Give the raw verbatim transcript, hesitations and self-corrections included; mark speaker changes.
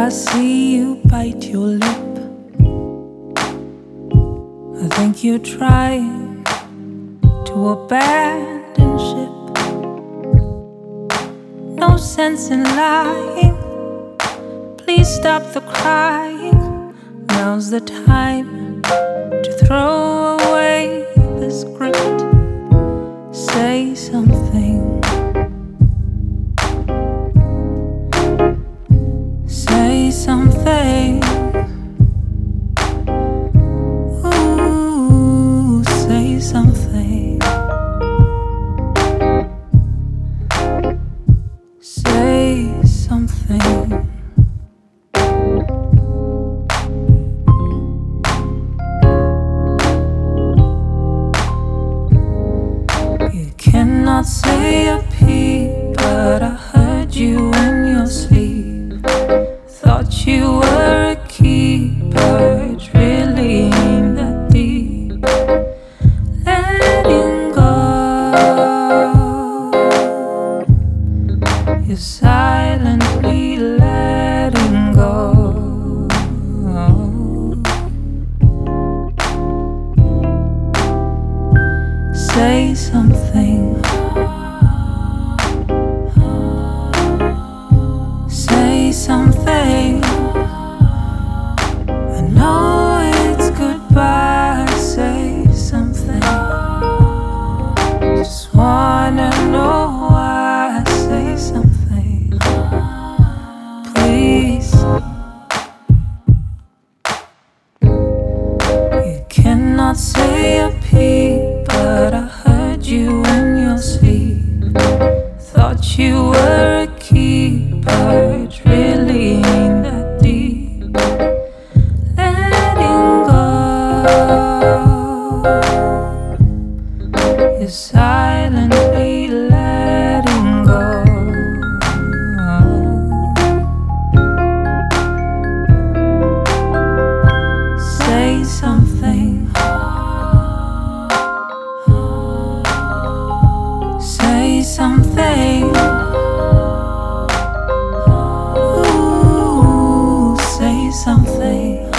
Speaker 1: I see you bite your lip. I think you're trying to abandon ship. No sense in lying. Please stop the crying. Now's the time to throw away the script. Say something. Say something. Ooh, say something. Say something. You cannot say a peep, but I heard you in your sleep. Thought you were a keeper, it really ain't that deep. Letting go, you're silently letting go. Say something. Say something. I know it's goodbye. Say something. Just wanna know why. Say something, please. You cannot say a peep, but I heard you in your sleep. Thought you were a keeper, it really ain't that deep. Letting go, you're silently letting go. Say something. Say something. Ooh, say something.